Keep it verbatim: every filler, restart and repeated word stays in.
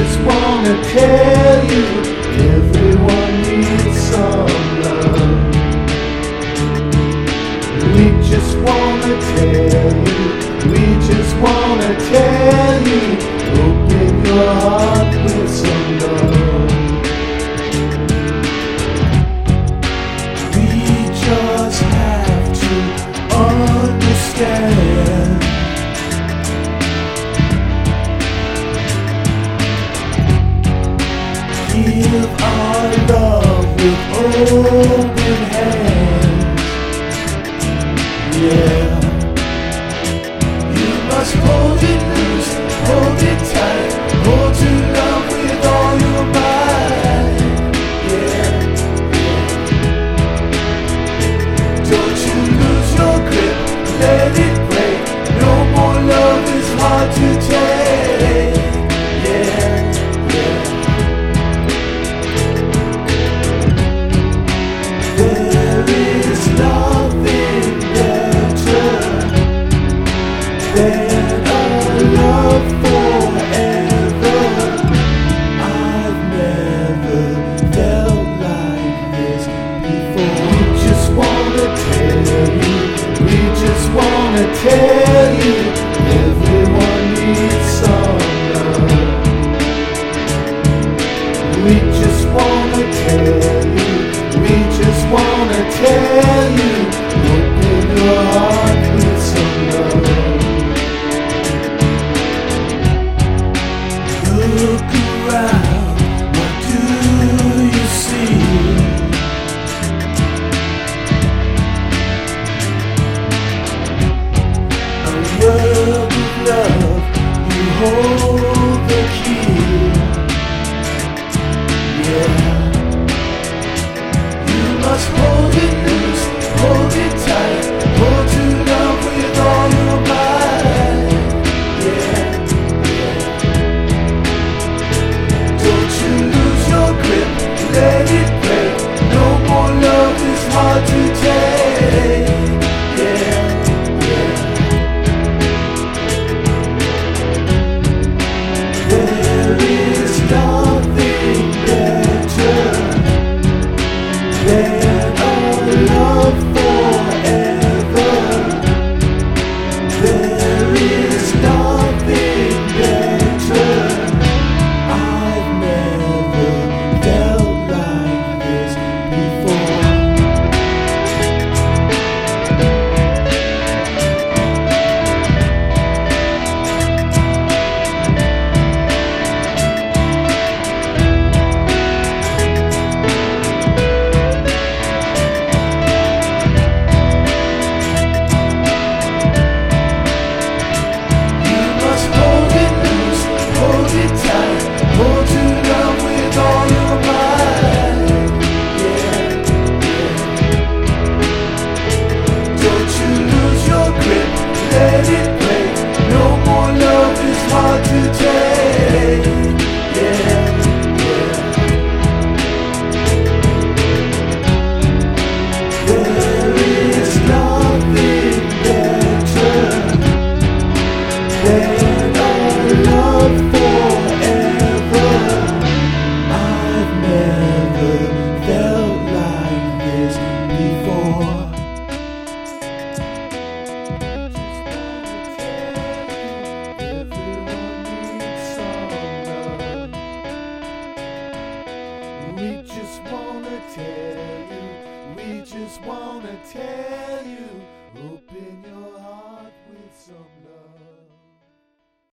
just wanna tell you, everyone needs some love. We just wanna tell you, we just wanna tell you, open your heart with some love. We just have to understand. Give our love with open hands. Yeah. You must hold it loose, hold it tight, hold to love with all your might. Yeah. Don't you lose your grip, let it break. No more love is hard to take. Yeah. Then a love forever. I've never felt like this before. We just wanna tell you, we just wanna tell you, everyone needs some love. We just wanna tell you, we just wanna tell you, open your heart with some love. Look around, what do you see? A world of love, you hold the key. Yeah. You must hold it loose, hold it tight, hold to love with all your might. Yeah. Let it break. No more love is hard to take. Yeah, yeah. There is nothing better than a love forever. There is nothing better. I've never felt like this before. You must hold it loose, hold it tight, hold to love with all your might. Yeah, yeah. Don't you lose your grip, let it break. No more love is hard to take. Yeah, yeah. There is nothing better than a love forever. I've never felt like this before. We just wanna tell you, we just wanna tell you,